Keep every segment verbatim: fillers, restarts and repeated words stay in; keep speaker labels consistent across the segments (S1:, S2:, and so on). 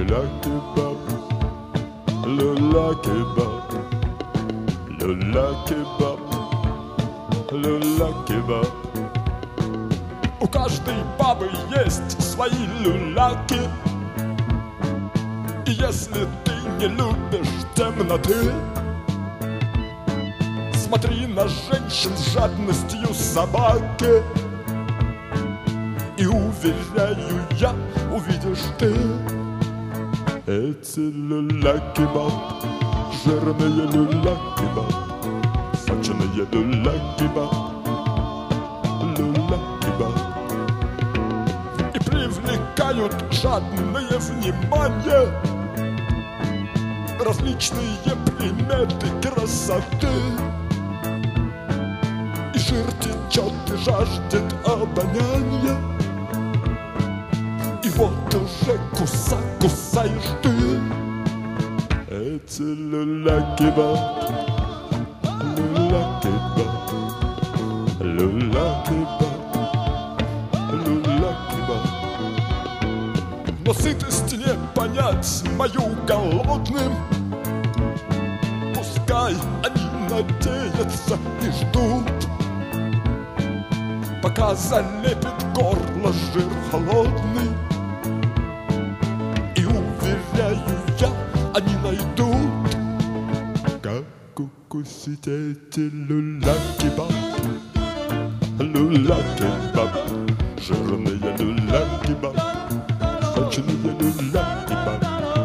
S1: люля-кебаб, люля-кебаб, люля-кебаб, люля-кебаб. У каждой бабы есть свои люляки, и если ты не любишь темноты, смотри на женщин с жадностью собаки, и уверяю я, увидишь ты эти люля-кебаб, жирные люля-кебаб, сочные люля-кебаб, люля-кебаб. И привлекают жадное внимание различные приметы красоты. И жир течет и жаждет обоняния, и вот уже куса, кусаешь ты эти люля-кебаб, люля-кебаб, люля-кебаб, люля-кебаб. Но сытость не понять мою голодным, пускай они надеются и ждут, пока залепит горло жир холодный. И уверяю я, они найдут, как укусить эти люля-кебаб, люля-кебаб, жирные люля-кебаб, сочные люля-кебаб.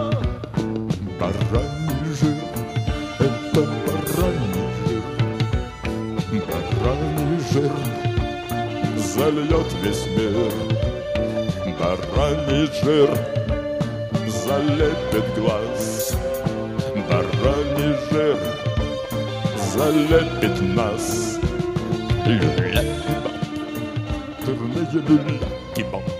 S1: Бараний жир, это бараний жир, бараний жир зальет весь мир. Бараний жир залепит глаз, бараний жир залепит нас. Люля-кебаб, жирные люля-кебаб.